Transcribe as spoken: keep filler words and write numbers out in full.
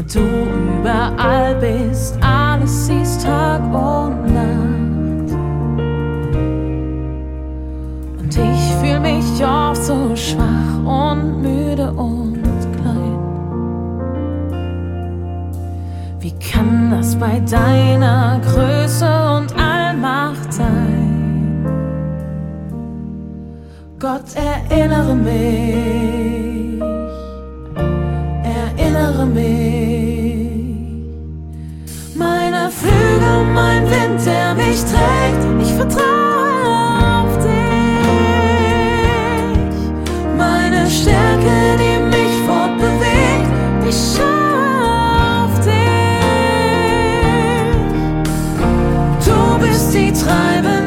du überall bist, alles siehst Tag und Nacht. Und ich fühl mich oft so schwach und müde und klein. Wie kann das bei deiner Größe und Allmacht sein? Gott, erinnere mich, erinnere mich. Meine Flügel, mein Wind, der mich trägt, ich vertraue auf dich. Meine Stärke, die mich fortbewegt, ich schaue auf dich. Du bist die Treibende